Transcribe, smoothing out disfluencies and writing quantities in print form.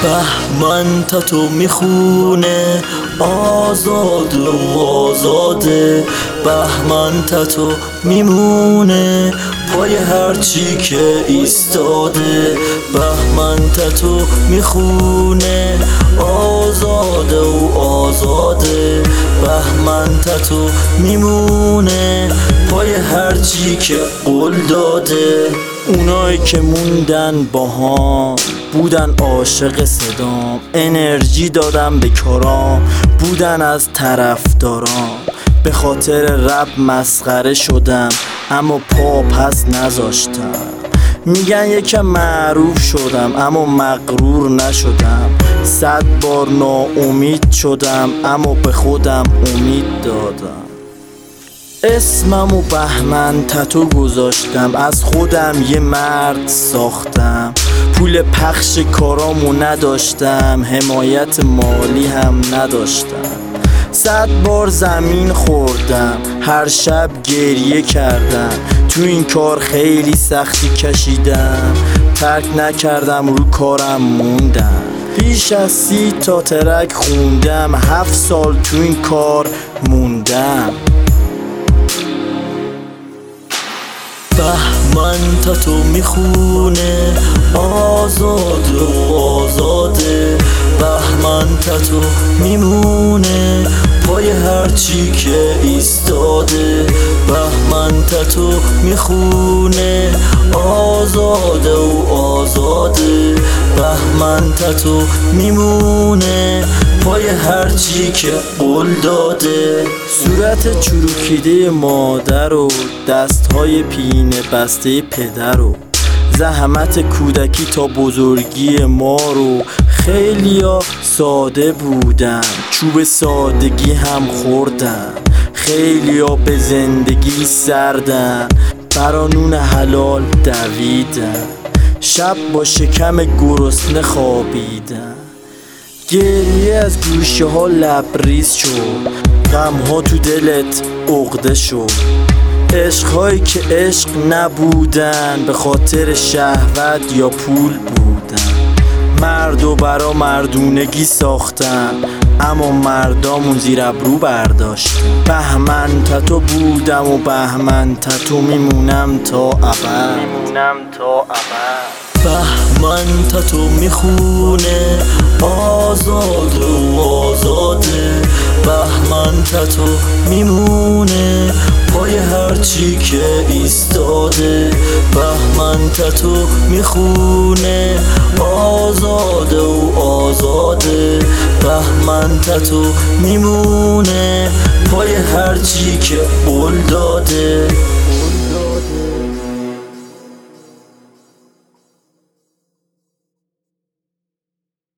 بهمن تتو میخونه آزاد و آزاده. بهمن تتو میمونه پای هرچی که ایستاده. بهمن تتو میخونه آزاده و آزاده. بهمن تتو میمونه پای هرچی که قول داده. اونایی که موندن باهام بودن عاشق صدام، انرژی دادم به کارام، بودن از طرفدارام. به خاطر رپ مسخره شدم اما پا پس نذاشتم. میگن یکم معروف شدم اما مغرور نشدم. 100 بار ناامید شدم اما به خودم امید دادم. اسممو بهمن تتو گذاشتم، از خودم یه مرد ساختم. پول پخش کارامو نداشتم، حمایت مالی هم نداشتم. 100 بار زمین خوردم، هر شب گریه کردم. تو این کار خیلی سختی کشیدم، ترک نکردم رو کارم موندم. بیش از 30 تا ترک خوندم، 7 سال تو این کار موندم. بهمن تتو میخونه آزاد و آزاده. بهمن تتو میمونه پای هرچی که ایستاده. بهمن تتو میخونه آزاده و آزاده. بهمن تتو میمونه پای هرچی که قول داده. صورت چروکیده مادر و دستهای پینه بسته پدر و زحمت کودکی تا بزرگی ما رو. خیلیا ساده بودن، چوب سادگی هم خوردن. خیلیا به زندگی سردن، برانون حلال دویدن. شب با شکم گرسنه خوابیدن. گریه از گوشه ها لبریز شد، غم ها تو دلت عقده شد. عشقهایی که عشق نبودن، به خاطر شهوت یا پول بودن. مردو برا مردونگی ساختن اما مردامون زیر ابرو برداشتن. بهمن تتو بودم و بهمن تتو میمونم تا ابد. بهمن تتو میخونه آزاد و آزاده. بهمن تتو میمونه پای هرچی که ایستاده. بهمن تتو میخونه آزاده و آزاده. بهمن تتو میمونه پای هرچی که قول داده.